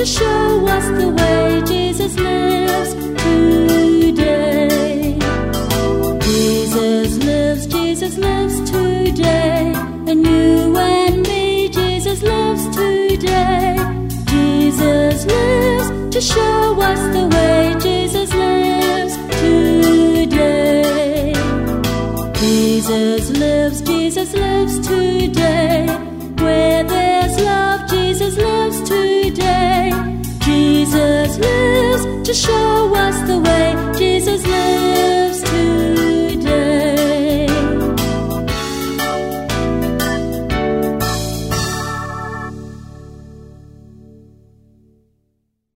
to show us the way. Jesus lives today. Jesus lives today. And you and me, Jesus lives today. Jesus lives to show us the way. Jesus lives today. Jesus lives today. Where there's love, Jesus lives today. Jesus lives to show us the way. Jesus lives.